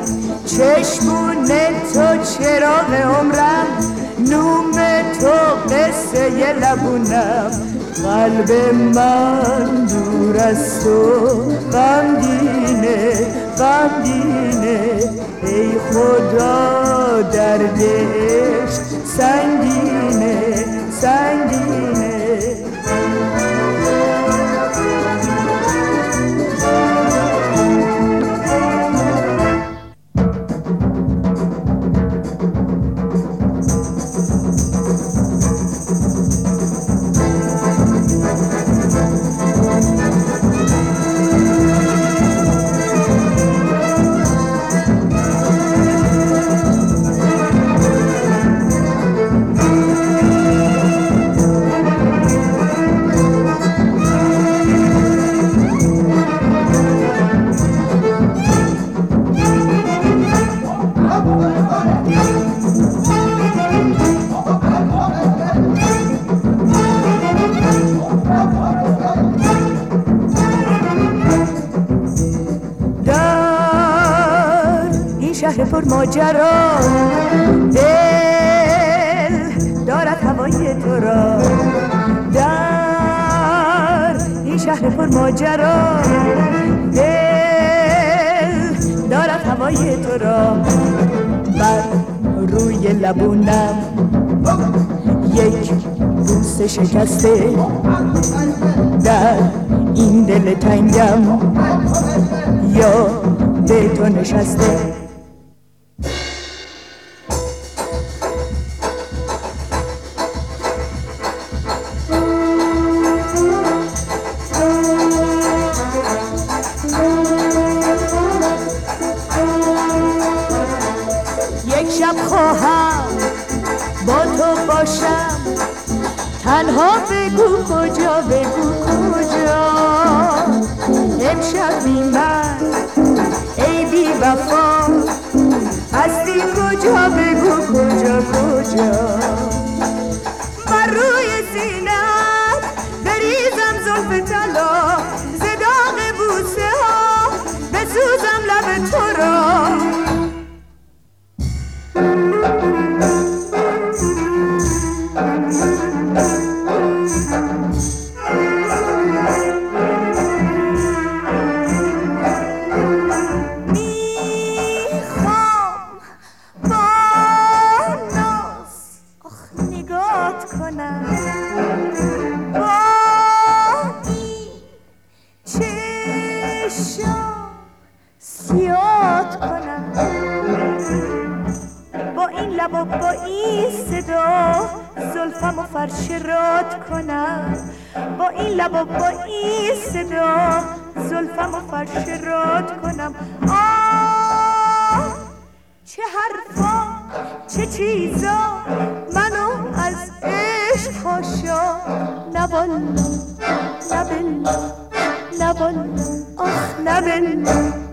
چشمون تو چراغ عمرم، نوم تو قصه لبونم. قلب من دور از تو غمگینه غمگینه، ای خدا درد عشق سنگینه سنگینه. شهر پر ماجرا دل دارد هوای تو را، در این شهر پر ماجرا دل دارد هوای تو را. بر روی لبونم یک بوسه شکسته، در این دل تنگم یا به تو نشسته. شب خواهم با تو باشم، تنها بگو کجا بگو کجا. امشب بی من ای بی وفا، هستی کجا بگو کجا کجا. بر روی سینه‌ات بریزم زلف طلا، ز داغ بوسه ها بسوزم لب تو را. سیاد کنم با این لب و با این صدا، زلفم و فرش راد کنم با این لب و با این صدا، زلفم و فرش راد کنم. آه چه حرفا چه چیزا منو از عشق خاشا. نه والله نه بالله نه والله آخ نه بالله.